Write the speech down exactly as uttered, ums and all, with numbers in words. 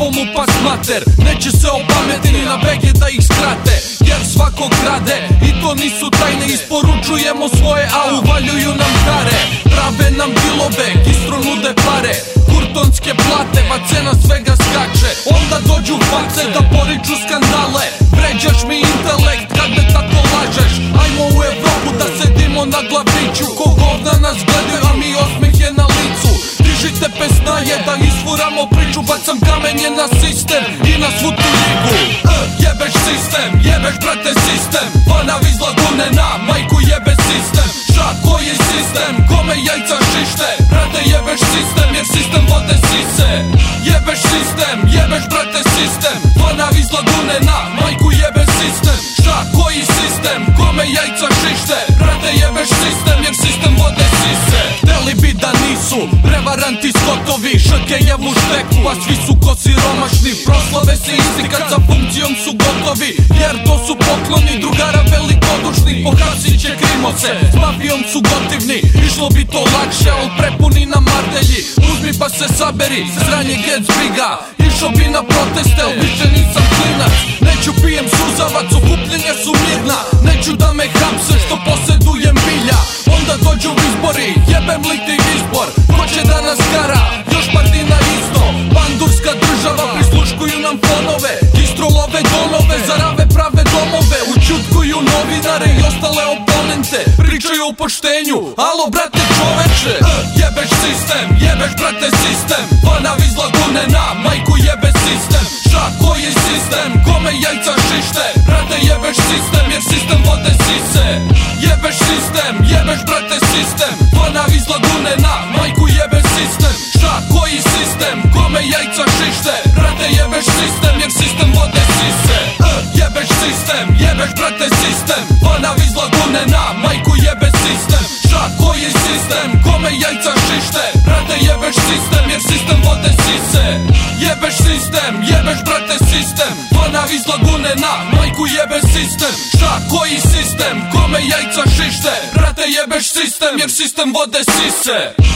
mu pas mater. Neće se opameti ni na bege da ih skrate, jer svako krade i to nisu tajne. Isporučujemo svoje, a uvaljuju nam kare. Prave nam dilove, istro nude pare, kurtonske plate, pa cena svega skače. Onda dođu face da poriču skandale. Vređaš mi intelekt kad me tako lažeš. Ajmo u Evropu da sedimo na glaviću, ko govna nas gledaju, a mi osmeh je na licu. Dižite pesnaje da isfuramo priču, bacam kamenje na sistem i na svu tu ligu. e, Jebeš sistem, jebeš brate sistem, Vanav iz Lagune na majku jebe sistem. Šta, koji sistem, kome jajca šište, brate jebeš sistem jer sistem vode sise. Jebeš sistem, jebeš brate sistem, Vanav iz Lagune na majku jebe sistem. Šta, koji sistem, kome jajca šište, brate jebeš sistem jer sistem vode sise. Hteli bi da nisu prevaranti skotovi, šake jevu šteku, a svi su ko siromašni. Proslave se isti kad sa funkcijom su gotovi, jer to su pokloni drugara velikodušni. Pohapsit će krimose, s mafijom su gotivni, išlo bi to lakše, al prepuni na mardelji. Uzmi pa se saberi, sranje gec briga, išao bi na proteste, al više nisam klinac. Neću pijem suzavac, okupljenja su mirna, neću da me hapse što posedujem bilja. Onda dođu izbori, jebem li ti izbor, ko će da nas kara, još partina isto. Bandurska država, prisluškuju nam fonove, istrolove donove, zarave prave domove. Učutkuju novinare i ostale oponente, pričaju o poštenju, alo brate čoveče. e, Jebeš sistem, jebeš brate sistem, Vanav iz Lagune na majku jebe sistem. Šta, koji sistem, kome jajca šište, brate jebeš sistem jer sistem vode sise. Jebeš sistem, jebeš brate sistem, Vanav iz Lagune na majku jebe sistem. Šta, koji sistem, kome jajca šište, brate jebeš sistem jer sistem vode sise. e, Jebeš sistem, jebeš brate sistem, Vanav iz Lagune na majku jebe sistem. Šta, koji sistem, kome jajca šište, brate jebeš sistem jer sistem vode sise. Jebeš sistem, jebeš brate sistem, Vanav iz Lagune na majku jebe sistem. Šta, koji sistem, kome jajca šište, brate jebeš sistem jer sistem vode sise.